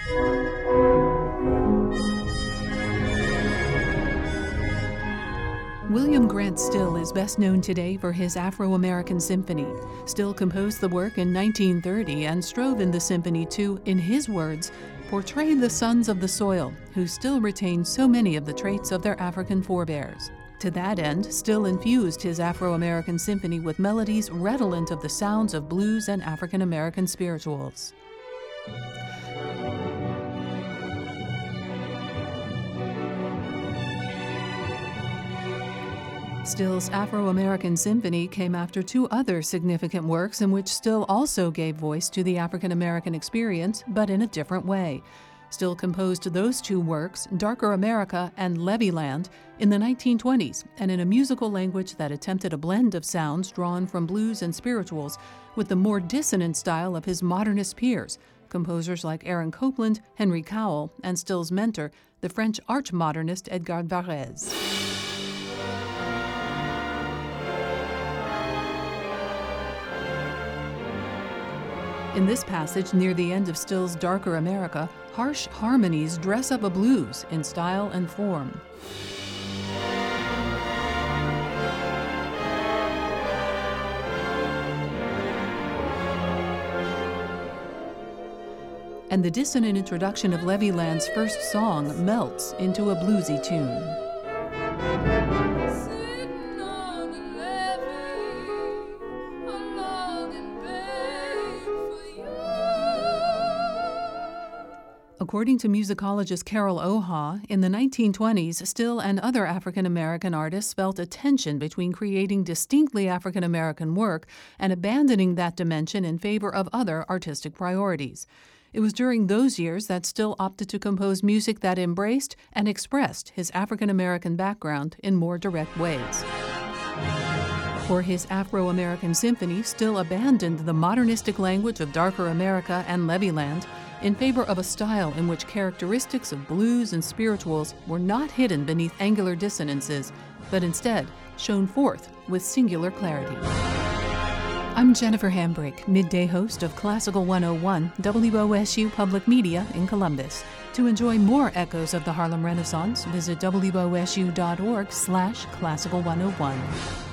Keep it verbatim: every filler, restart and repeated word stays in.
William Grant Still is best known today for his Afro-American Symphony. Still composed the work in nineteen thirty and strove in the symphony to, in his words, portray the sons of the soil who still retain so many of the traits of their African forebears. To that end, Still infused his Afro-American Symphony with melodies redolent of the sounds of blues and African-American spirituals. Still's Afro-American Symphony came after two other significant works in which Still also gave voice to the African-American experience, but in a different way. Still composed those two works, Darker America and Leviland, in the nineteen twenties, and in a musical language that attempted a blend of sounds drawn from blues and spirituals with the more dissonant style of his modernist peers, composers like Aaron Copland, Henry Cowell, and Still's mentor, the French arch-modernist Edgar Varèse. In this passage, near the end of Still's Darker America, harsh harmonies dress up a blues in style and form. And the dissonant introduction of Leviland's first song melts into a bluesy tune. According to musicologist Carol Oha, in the nineteen twenties, Still and other African-American artists felt a tension between creating distinctly African-American work and abandoning that dimension in favor of other artistic priorities. It was during those years that Still opted to compose music that embraced and expressed his African-American background in more direct ways. For his Afro-American Symphony, Still abandoned the modernistic language of Darker America and Leviland in favor of a style in which characteristics of blues and spirituals were not hidden beneath angular dissonances, but instead shone forth with singular clarity. I'm Jennifer Hambrick, midday host of Classical one oh one, W O S U Public Media in Columbus. To enjoy more echoes of the Harlem Renaissance, visit W O S U dot org slash classical one oh one.